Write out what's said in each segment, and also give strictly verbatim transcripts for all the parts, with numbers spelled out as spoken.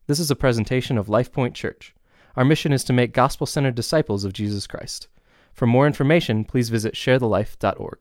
This is a presentation of Life Point Church. Our mission is to make gospel-centered disciples of Jesus Christ. For more information, please visit share the life dot org.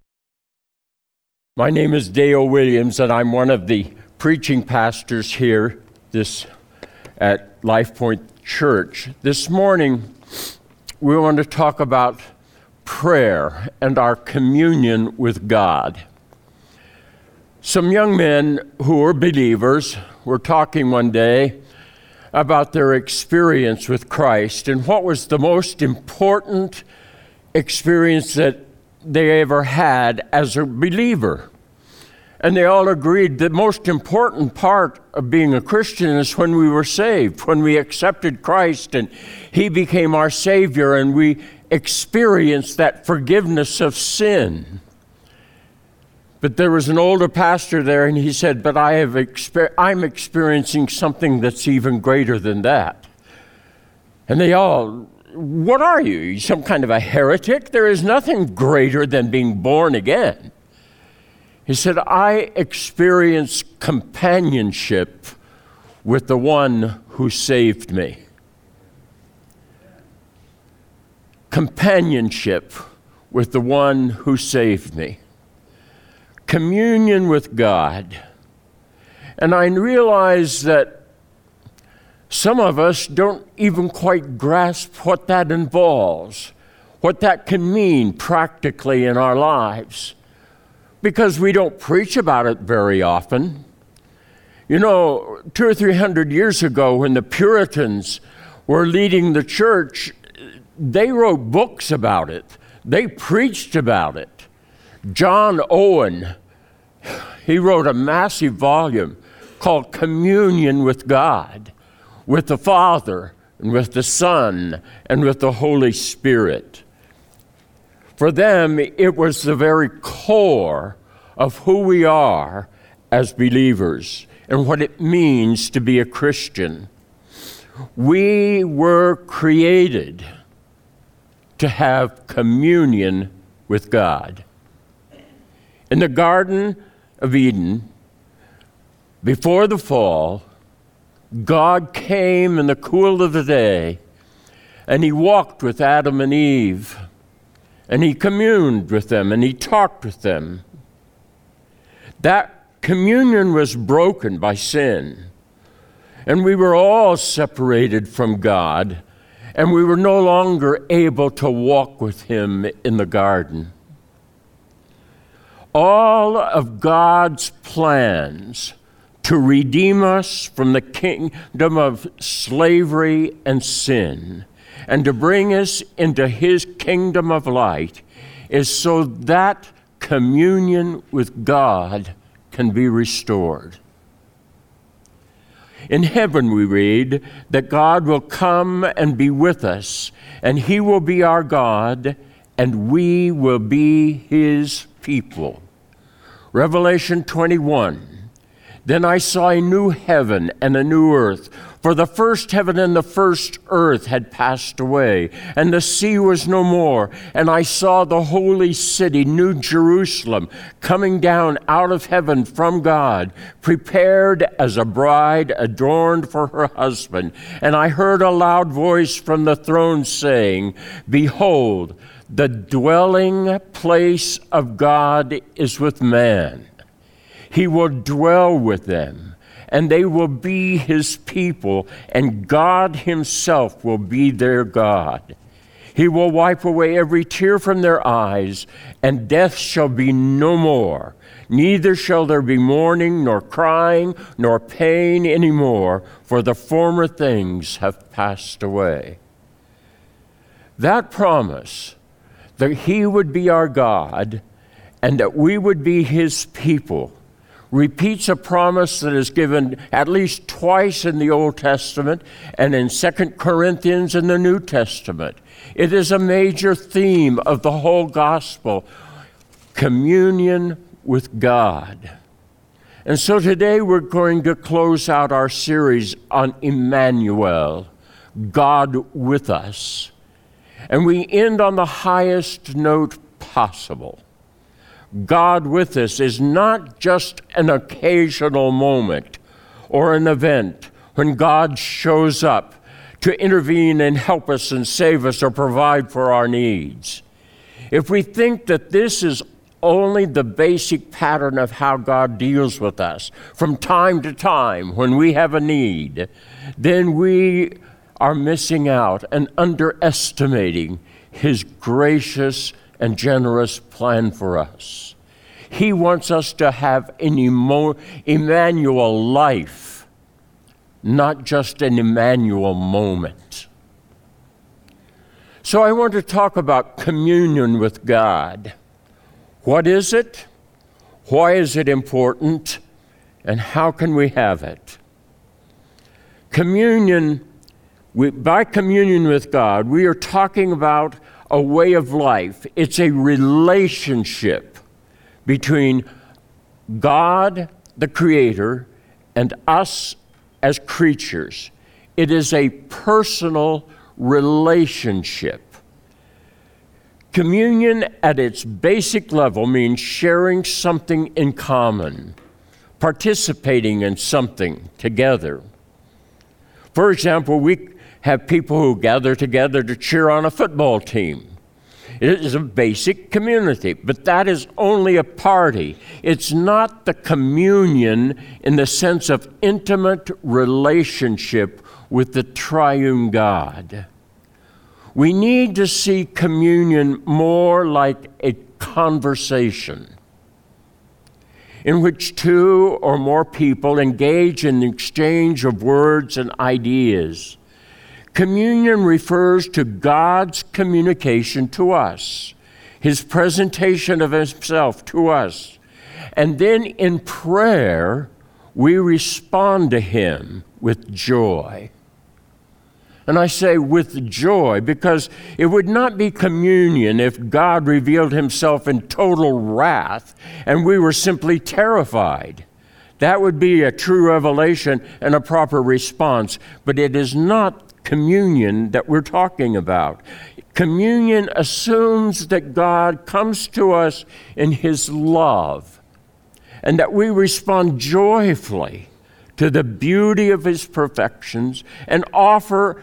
My name is Dale Williams, and I'm one of the preaching pastors here this at Life Point Church. This morning, we want to talk about prayer and our communion with God. Some young men who are believers were talking one day about their experience with Christ and what was the most important experience that they ever had as a believer. And they all agreed the most important part of being a Christian is when we were saved, when we accepted Christ and He became our Savior and we experienced that forgiveness of sin. But there was an older pastor there, and he said, but I have exper- I'm experiencing something that's even greater than that. And they all, what are you? Some kind of a heretic? There is nothing greater than being born again. He said, I experience companionship with the one who saved me. Companionship with the one who saved me. Communion with God. And I realize that some of us don't even quite grasp what that involves, what that can mean practically in our lives, because we don't preach about it very often. You know, two or three hundred years ago, when the Puritans were leading the church, they wrote books about it. They preached about it. John Owen, he wrote a massive volume called Communion with God, with the Father, and with the Son, and with the Holy Spirit. For them, it was the very core of who we are as believers and what it means to be a Christian. We were created to have communion with God. In the Garden of Eden, before the fall, God came in the cool of the day, and He walked with Adam and Eve, and He communed with them, and He talked with them. That communion was broken by sin, and we were all separated from God, and we were no longer able to walk with Him in the garden. All of God's plans to redeem us from the kingdom of slavery and sin and to bring us into His kingdom of light is so that communion with God can be restored. In heaven we read that God will come and be with us, and He will be our God, and we will be His people. Revelation twenty-one, then I saw a new heaven and a new earth, for the first heaven and the first earth had passed away, and the sea was no more. And I saw the holy city, New Jerusalem, coming down out of heaven from God, prepared as a bride adorned for her husband. And I heard a loud voice from the throne saying, behold, the dwelling place of God is with man. He will dwell with them, and they will be His people, and God Himself will be their God. He will wipe away every tear from their eyes, and death shall be no more. Neither shall there be mourning, nor crying, nor pain any more, for the former things have passed away. That promise that He would be our God and that we would be His people repeats a promise that is given at least twice in the Old Testament and in Second Corinthians in the New Testament. It is a major theme of the whole gospel, communion with God. And so today we're going to close out our series on Emmanuel, God with us. And we end on the highest note possible. God with us is not just an occasional moment or an event when God shows up to intervene and help us and save us or provide for our needs. If we think that this is only the basic pattern of how God deals with us from time to time when we have a need, then we are missing out and underestimating His gracious and generous plan for us. He wants us to have an emo- Emmanuel life, not just an Emmanuel moment. So I want to talk about communion with God. What is it? Why is it important? And how can we have it? Communion, we, by communion with God, we are talking about a way of life. It's a relationship between God, the Creator, and us as creatures. It is a personal relationship. Communion at its basic level means sharing something in common, participating in something together. For example, we have people who gather together to cheer on a football team. It is a basic community, but that is only a party. It's not the communion in the sense of intimate relationship with the triune God. We need to see communion more like a conversation in which two or more people engage in the exchange of words and ideas. Communion refers to God's communication to us, His presentation of Himself to us. And then in prayer, we respond to Him with joy. And I say with joy because it would not be communion if God revealed Himself in total wrath and we were simply terrified. That would be a true revelation and a proper response, but it is not communion that we're talking about. Communion assumes that God comes to us in His love and that we respond joyfully to the beauty of His perfections and offer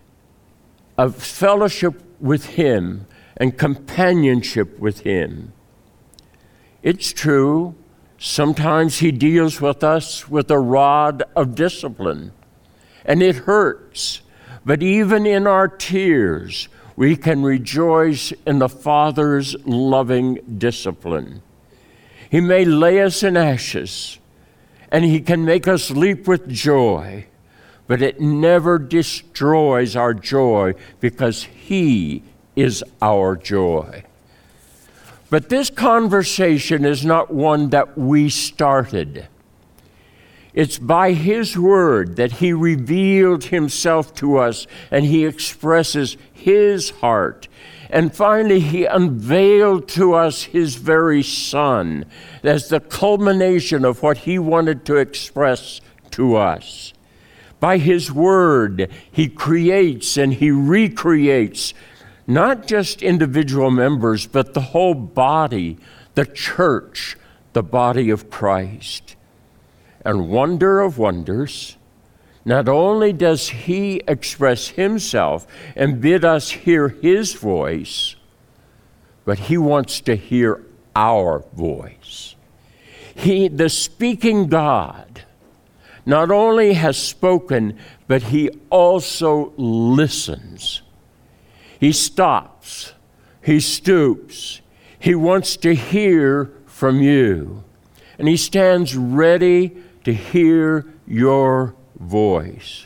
a fellowship with Him and companionship with Him. It's true, sometimes He deals with us with a rod of discipline, and it hurts. But even in our tears, we can rejoice in the Father's loving discipline. He may lay us in ashes, and He can make us leap with joy, but it never destroys our joy because He is our joy. But this conversation is not one that we started. It's by His word that He revealed Himself to us and He expresses His heart. And finally, He unveiled to us His very Son as the culmination of what He wanted to express to us. By His word, He creates and He recreates not just individual members, but the whole body, the church, the body of Christ. And wonder of wonders, not only does He express Himself and bid us hear His voice, but He wants to hear our voice. He, the speaking God, not only has spoken, but He also listens. He stops. He stoops. He wants to hear from you. And He stands ready to hear your voice.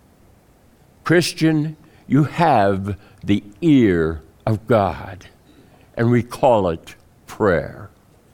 Christian, you have the ear of God, and we call it prayer.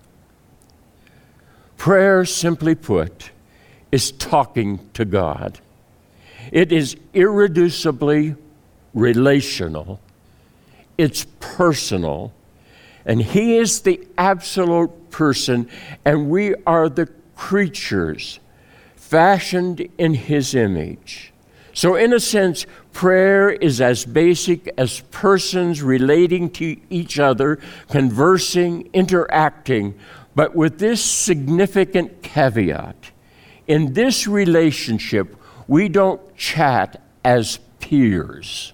Prayer, simply put, is talking to God. It is irreducibly relational. It's personal. And He is the absolute person, and we are the creatures fashioned in His image. So in a sense, prayer is as basic as persons relating to each other, conversing, interacting, but with this significant caveat. In this relationship, We don't chat as peers.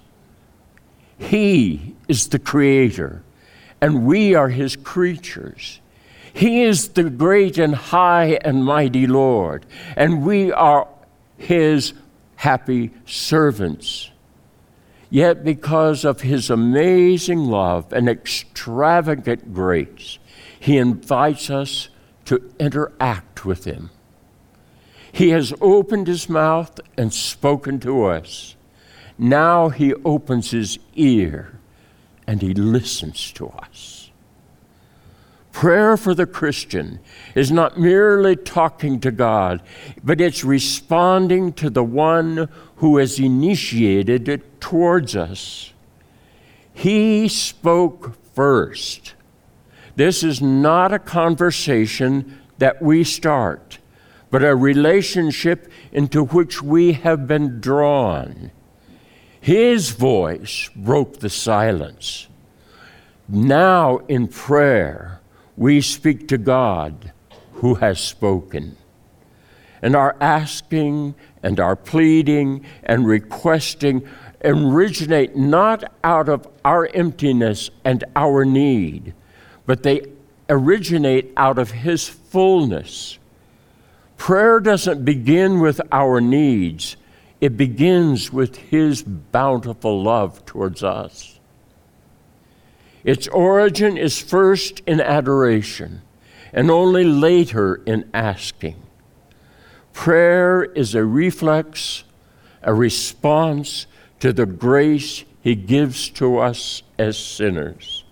He is the Creator, and we are His creatures. He is the great and high and mighty Lord, and we are His happy servants. Yet because of His amazing love and extravagant grace, He invites us to interact with Him. He has opened His mouth and spoken to us. Now He opens His ear and He listens to us. Prayer for the Christian is not merely talking to God, but it's responding to the one who has initiated it towards us. He spoke first. This is not a conversation that we start, but a relationship into which we have been drawn. His voice broke the silence. Now in prayer, we speak to God who has spoken. And our asking and our pleading and requesting originate not out of our emptiness and our need, but they originate out of His fullness. Prayer doesn't begin with our needs. It begins with His bountiful love towards us. Its origin is first in adoration, and only later in asking. Prayer is a reflex, a response to the grace He gives to us as sinners.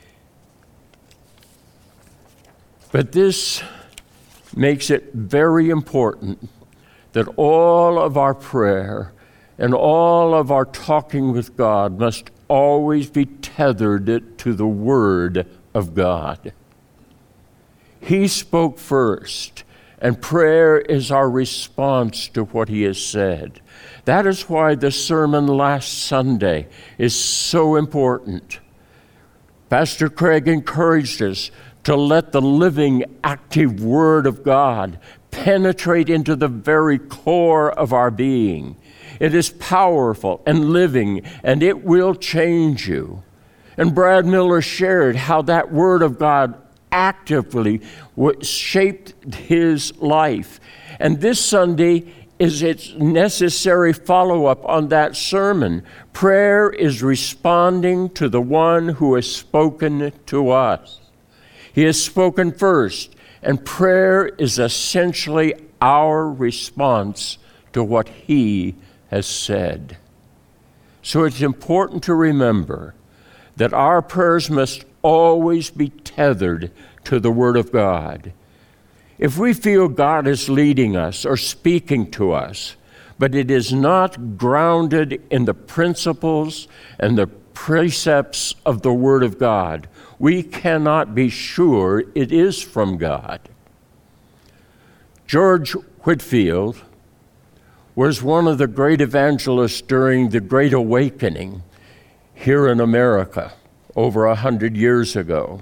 But this makes it very important that all of our prayer and all of our talking with God must always be tethered to the Word of God. He spoke first, and prayer is our response to what He has said. That is why the sermon last Sunday is so important. Pastor Craig encouraged us to let the living, active Word of God penetrate into the very core of our being. It is powerful and living, and it will change you. And Brad Miller shared how that Word of God actively shaped his life. And this Sunday is its necessary follow-up on that sermon. Prayer is responding to the one who has spoken to us. He has spoken first, and prayer is essentially our response to what He has said. So it's important to remember that our prayers must always be tethered to the Word of God. If we feel God is leading us or speaking to us, but it is not grounded in the principles and the precepts of the Word of God, we cannot be sure it is from God. George Whitefield was one of the great evangelists during the Great Awakening here in America over a hundred years ago.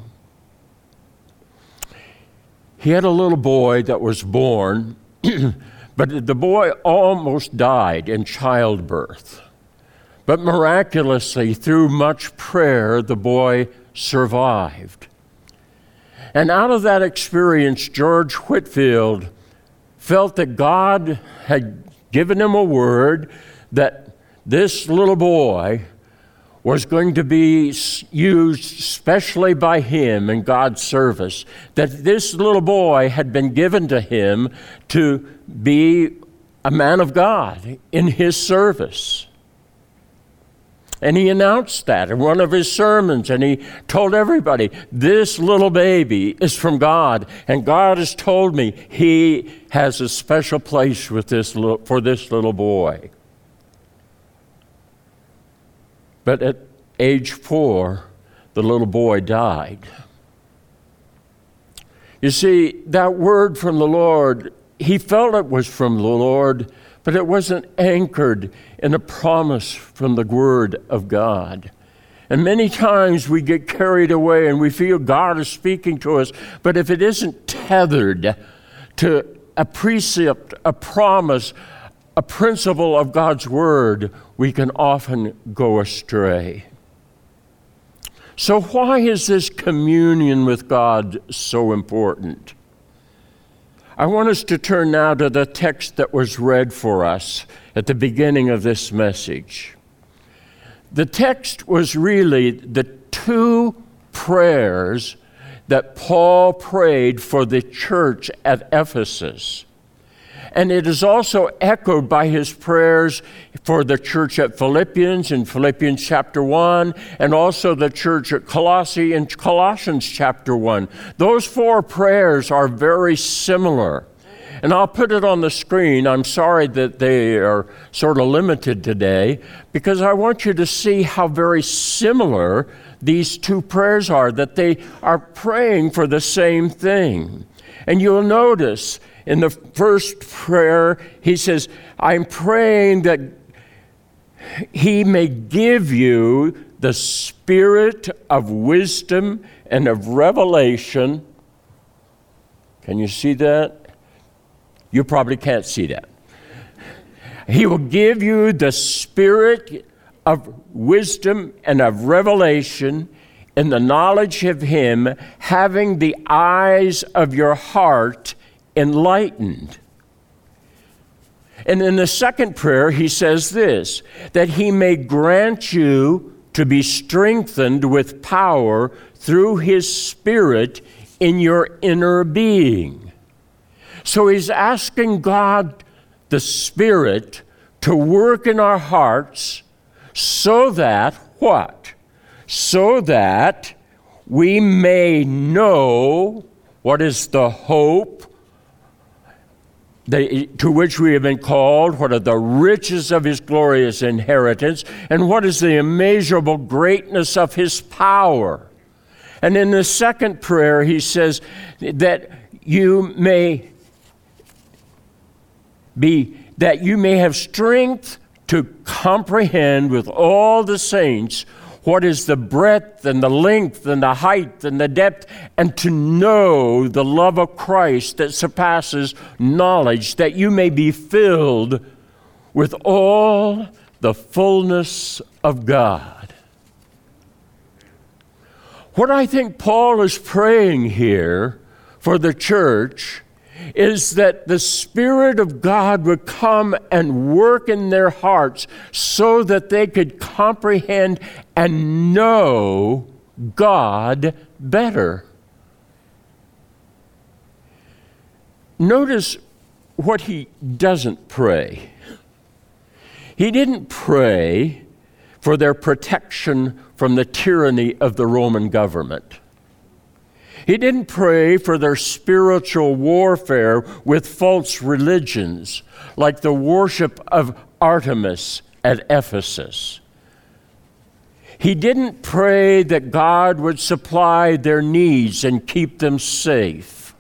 He had a little boy that was born, but the boy almost died in childbirth. But miraculously, through much prayer, the boy survived. And out of that experience, George Whitefield felt that God had given him a word that this little boy was going to be used specially by him in God's service, that this little boy had been given to him to be a man of God in His service. And he announced that in one of his sermons, and he told everybody, this little baby is from God, and God has told me He has a special place with this little, for this little boy. But at age four, the little boy died. You see, that word from the Lord, he felt it was from the Lord, but it wasn't anchored in a promise from the Word of God. And many times we get carried away and we feel God is speaking to us, but if it isn't tethered to a precept, a promise, a principle of God's Word, we can often go astray. So why is this communion with God so important? I want us to turn now to the text that was read for us at the beginning of this message. The text was really the two prayers that Paul prayed for the church at Ephesus. And it is also echoed by his prayers for the church at Philippians in Philippians chapter one, and also the church at Colossae in Colossians chapter one. Those four prayers are very similar. And I'll put it on the screen. I'm sorry that they are sort of limited today, because I want you to see how very similar these two prayers are, that they are praying for the same thing. And you'll notice in the first prayer, he says, I'm praying that he may give you the spirit of wisdom and of revelation. Can you see that? You probably can't see that. He will give you the spirit of wisdom and of revelation in the knowledge of him, having the eyes of your heart enlightened. And in the second prayer, he says this, that he may grant you to be strengthened with power through his Spirit in your inner being. So he's asking God, the Spirit, to work in our hearts so that, what? So that we may know what is the hope the, to which we have been called, what are the riches of his glorious inheritance, and what is the immeasurable greatness of his power. And in the second prayer, he says that you may be, that you may have strength to comprehend with all the saints what is the breadth and the length and the height and the depth, and to know the love of Christ that surpasses knowledge, that you may be filled with all the fullness of God. What I think Paul is praying here for the church is that the Spirit of God would come and work in their hearts so that they could comprehend and know God better. Notice what he doesn't pray. He didn't pray for their protection from the tyranny of the Roman government. He didn't pray for their spiritual warfare with false religions, like the worship of Artemis at Ephesus. He didn't pray that God would supply their needs and keep them safe.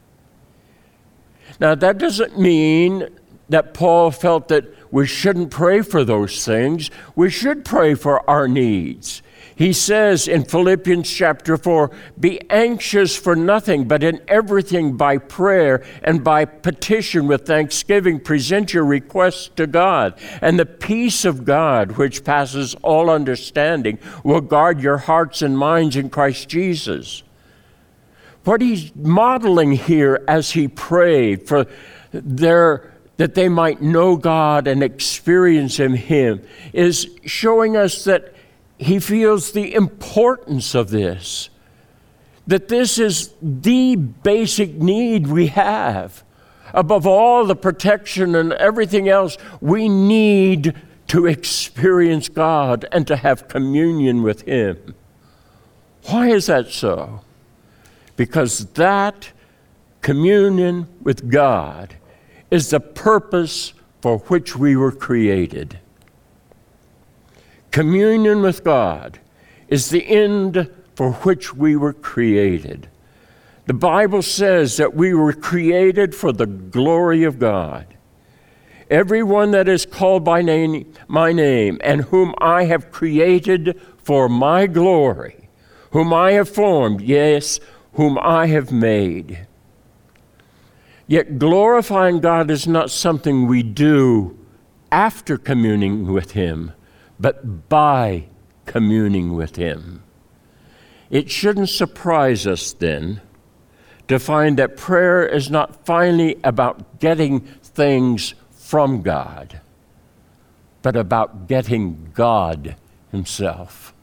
Now, that doesn't mean that Paul felt that we shouldn't pray for those things. We should pray for our needs. He says in Philippians chapter four, be anxious for nothing, but in everything by prayer and by petition with thanksgiving, present your requests to God. And the peace of God, which passes all understanding, will guard your hearts and minds in Christ Jesus. What he's modeling here as he prayed for their, that they might know God and experience him, is showing us that he feels the importance of this, that this is the basic need we have. Above all the protection and everything else, we need to experience God and to have communion with him. Why is that so? Because that communion with God is the purpose for which we were created. Communion with God is the end for which we were created. The Bible says that we were created for the glory of God. Everyone that is called by name, my name, and whom I have created for my glory, whom I have formed, yes, whom I have made. Yet glorifying God is not something we do after communing with Him, but by communing with Him. It shouldn't surprise us then to find that prayer is not finally about getting things from God, but about getting God Himself.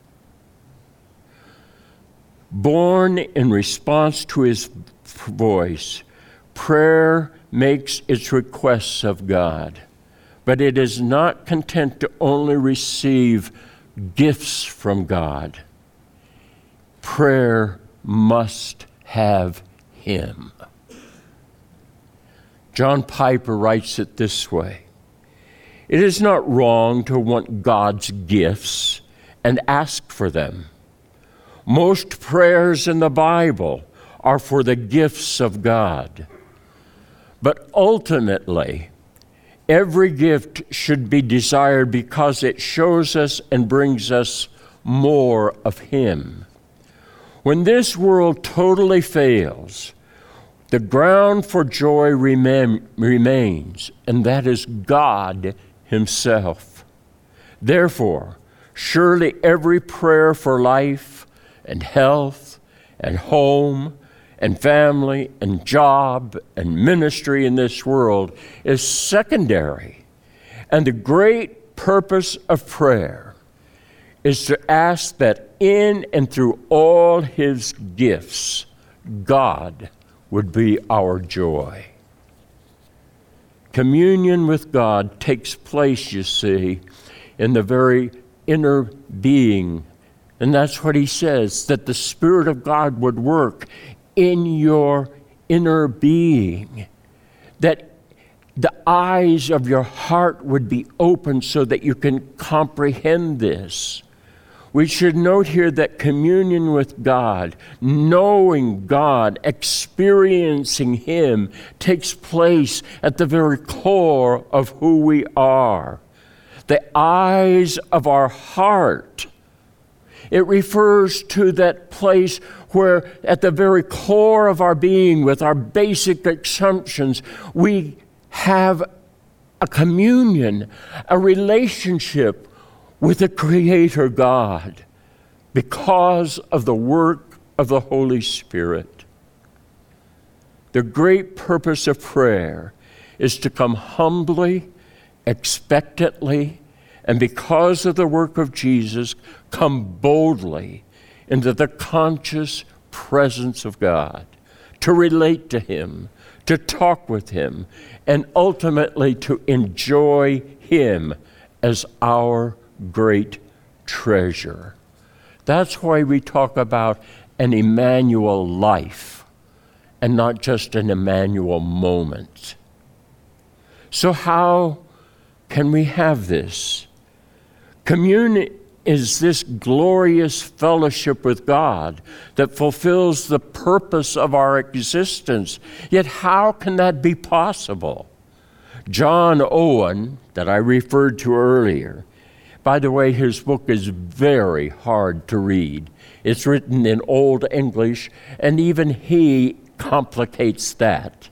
Born in response to His voice, prayer makes its requests of God, but it is not content to only receive gifts from God. Prayer must have Him. John Piper writes it this way: "It is not wrong to want God's gifts and ask for them. Most prayers in the Bible are for the gifts of God. But ultimately, every gift should be desired because it shows us and brings us more of Him. When this world totally fails, the ground for joy remain, remains, and that is God Himself. Therefore, surely every prayer for life and health and home and family and job and ministry in this world is secondary. And the great purpose of prayer is to ask that in and through all His gifts, God would be our joy. Communion with God takes place, you see, in the very inner being. And that's what he says, that the Spirit of God would work in your inner being, that the eyes of your heart would be open so that you can comprehend this. We should note here that communion with God, knowing God, experiencing Him, takes place at the very core of who we are. The eyes of our heart. It refers to that place where at the very core of our being, with our basic assumptions, we have a communion, a relationship with the Creator God because of the work of the Holy Spirit. The great purpose of prayer is to come humbly, expectantly, and because of the work of Jesus, come boldly into the conscious presence of God, to relate to Him, to talk with Him, and ultimately to enjoy Him as our great treasure. That's why we talk about an Emmanuel life and not just an Emmanuel moment. So how can we have this? Communion is this glorious fellowship with God that fulfills the purpose of our existence. Yet how can that be possible? John Owen, that I referred to earlier, by the way, his book is very hard to read. It's written in Old English, and even he complicates that.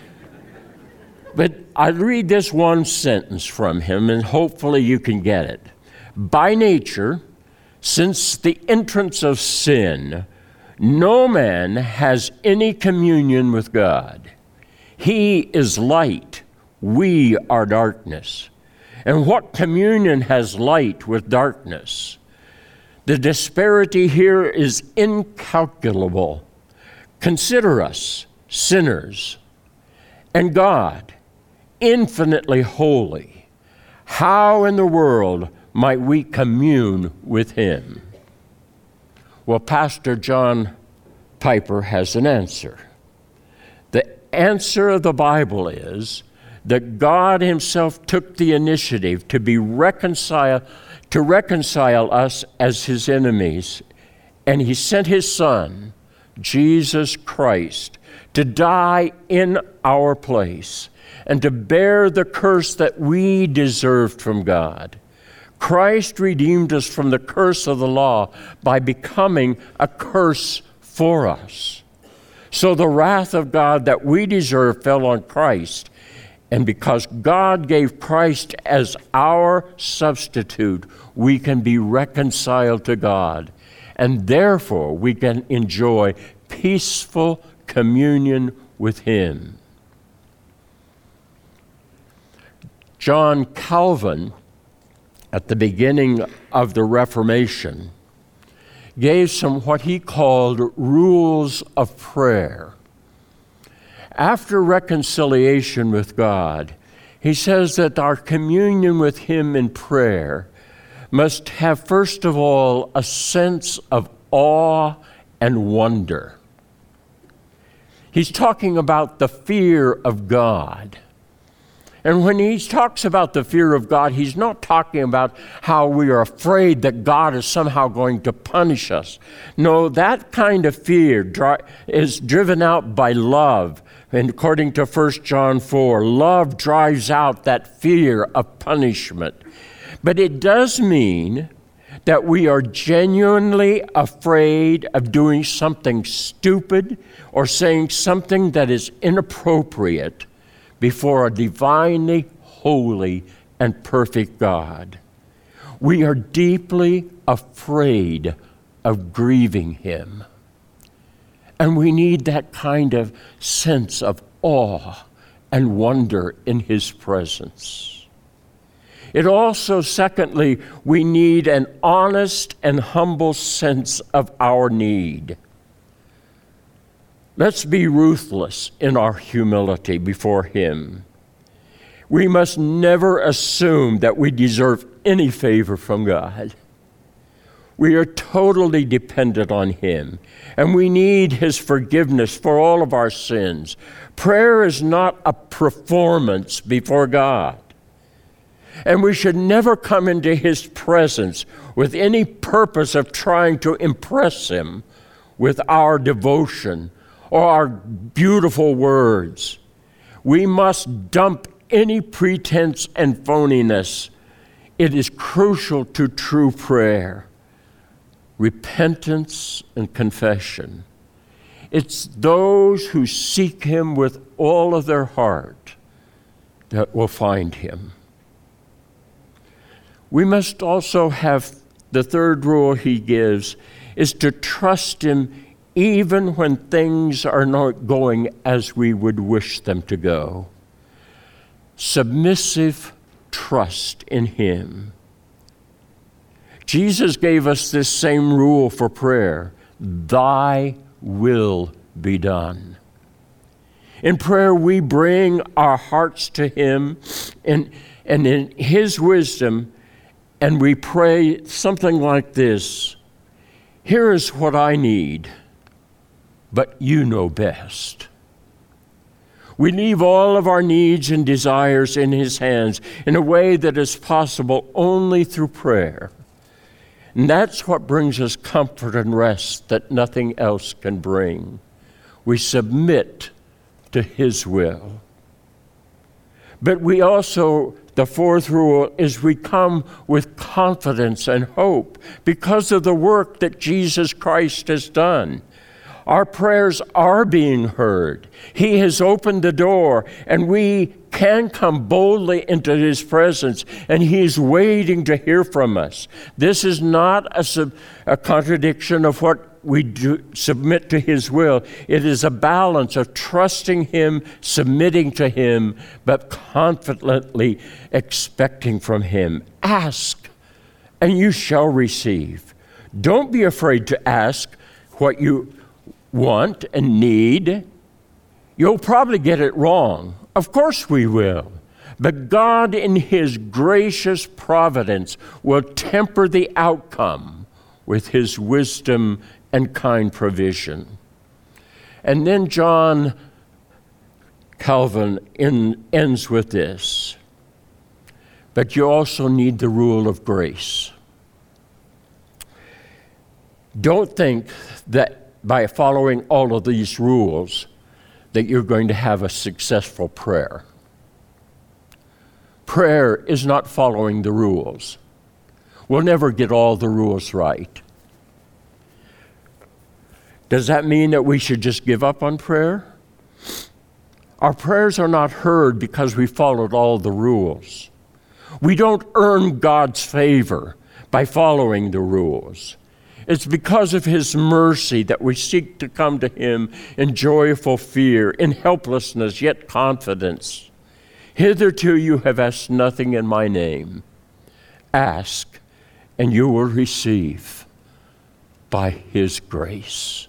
But I'll read this one sentence from him, and hopefully you can get it. By nature, since the entrance of sin, no man has any communion with God. He is light, we are darkness. And what communion has light with darkness? The disparity here is incalculable. Consider us sinners, and God, infinitely holy. How in the world might we commune with Him? Well, Pastor John Piper has an answer. The answer of the Bible is that God Himself took the initiative to be reconciled, to reconcile us as His enemies, and He sent His Son, Jesus Christ, to die in our place and to bear the curse that we deserved from God. Christ redeemed us from the curse of the law by becoming a curse for us. So the wrath of God that we deserve fell on Christ, And because God gave Christ as our substitute, we can be reconciled to God. And therefore, we can enjoy peaceful communion with Him. John Calvin, at the beginning of the Reformation, gave some what he called rules of prayer. After reconciliation with God, he says that our communion with Him in prayer must have, first of all, a sense of awe and wonder. He's talking about the fear of God. And when he talks about the fear of God, he's not talking about how we are afraid that God is somehow going to punish us. No, that kind of fear dri- is driven out by love. And according to First John four, love drives out that fear of punishment. But it does mean that we are genuinely afraid of doing something stupid or saying something that is inappropriate before a divinely holy and perfect God. We are deeply afraid of grieving Him. And we need that kind of sense of awe and wonder in His presence. It also, secondly, we need an honest and humble sense of our need. Let's be ruthless in our humility before Him. We must never assume that we deserve any favor from God. We are totally dependent on Him, and we need His forgiveness for all of our sins. Prayer is not a performance before God. And we should never come into His presence with any purpose of trying to impress Him with our devotion or our beautiful words. We must dump any pretense and phoniness. It is crucial to true prayer. Repentance and confession. It's those who seek Him with all of their heart that will find Him. We must also have, the third rule he gives is to trust Him even when things are not going as we would wish them to go. Submissive trust in Him. Jesus gave us this same rule for prayer: Thy will be done. In prayer, we bring our hearts to Him and, and in His wisdom, and we pray something like this: Here is what I need, but you know best. We leave all of our needs and desires in His hands in a way that is possible only through prayer. And that's what brings us comfort and rest that nothing else can bring. We submit to His will. But we also, the fourth rule is we come with confidence and hope because of the work that Jesus Christ has done. Our prayers are being heard. He has opened the door, and we can come boldly into His presence, and He's waiting to hear from us. This is not a, sub, a contradiction of what we do, submit to His will. It is a balance of trusting Him, submitting to Him, but confidently expecting from Him. Ask, and you shall receive. Don't be afraid to ask what you want and need. You'll probably get it wrong. Of course we will. But God, in His gracious providence, will temper the outcome with His wisdom and kind provision. And then John Calvin in, ends with this: but you also need the rule of grace. Don't think that by following all of these rules that you're going to have a successful prayer. Prayer is not following the rules. We'll never get all the rules right. Does that mean that we should just give up on prayer? Our prayers are not heard because we followed all the rules. We don't earn God's favor by following the rules. It's because of His mercy that we seek to come to Him in joyful fear, in helplessness, yet confidence. Hitherto you have asked nothing in my name. Ask, and you will receive by His grace.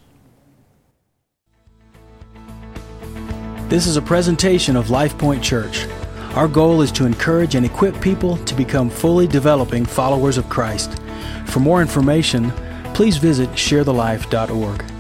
This is a presentation of LifePoint Church. Our goal is to encourage and equip people to become fully developing followers of Christ. For more information, please visit share the life dot org.